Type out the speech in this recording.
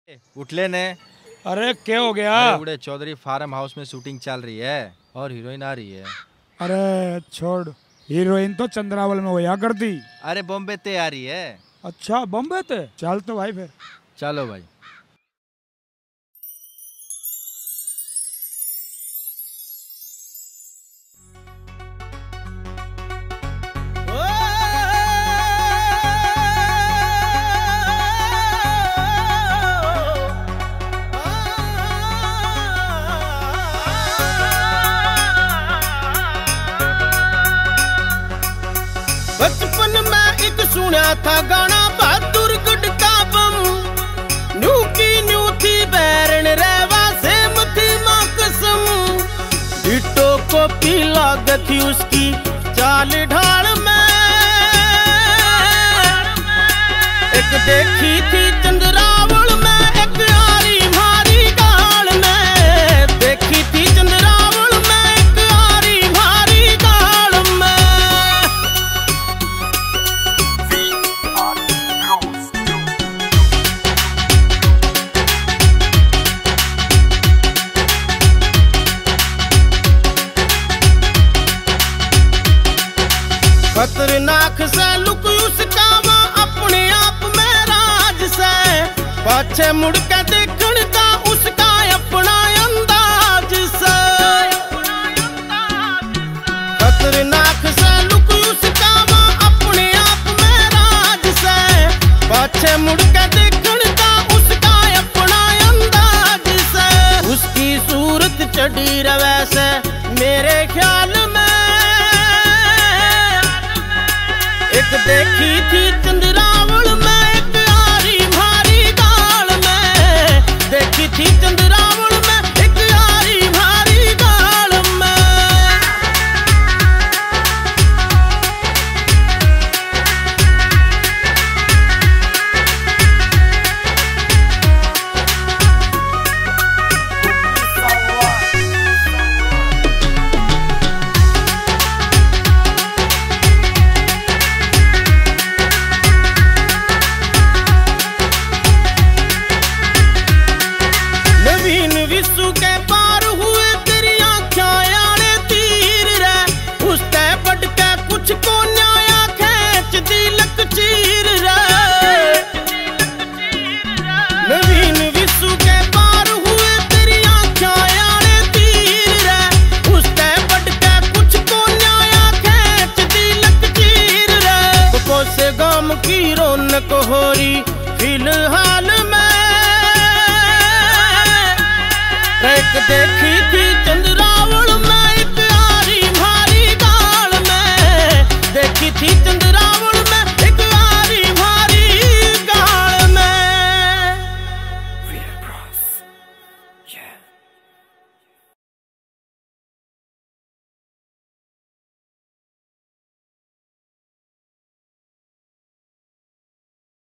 उठले ने। अरे क्या हो गया? उड़े चौधरी फार्म हाउस में शूटिंग चल रही है और हीरोइन आ रही है। अरे छोड़, हीरोइन तो चंद्रावल में होया करती। अरे बॉम्बे ते आ रही है। अच्छा बॉम्बे ते चल तो भाई फिर। चलो भाई। बचपन में एक सुना था गाना बहादुर गुडका बम, न्यू की न्यू थी बैरन रेवा सेम थी मां कसम। डिटो को पी लागत थी उसकी चाल ढाल में, एक देखी थी चंद्रावल में एक आरी मारी गाल में, देखी थी चंद्रावल में एक आरी मारी गाल में। खतरनाक से लुक उसका वो अपने आप में राज से, पाछे मुड़ के देखण का उसका अपना अंदाज से। खतरनाक से लुक उसका वो अपने आप में राज से, पाछे मुड़ के देखण का उसका अपना अंदाज से। उसकी सूरत चढ़ी रवै से मेरे ख्याल में, एक देखी थी चंद्रावल में एक आरी मारी गाल में, देखी थी चंद्रावल में एक आरी मारी गाल में। विश्व के पार हुए तेरी आँखें आने तीर रे, उसते बढ़ के कुछ को न्याया खेच दी लकीर रे। नवीन विश्व के पार हुए तेरी आँखें आने तीर रे, उसते बढ़ के कुछ को न्याया खेच दी लकीर रे। को से गाम की रौनक हो रही फिलहाल में, एक देखी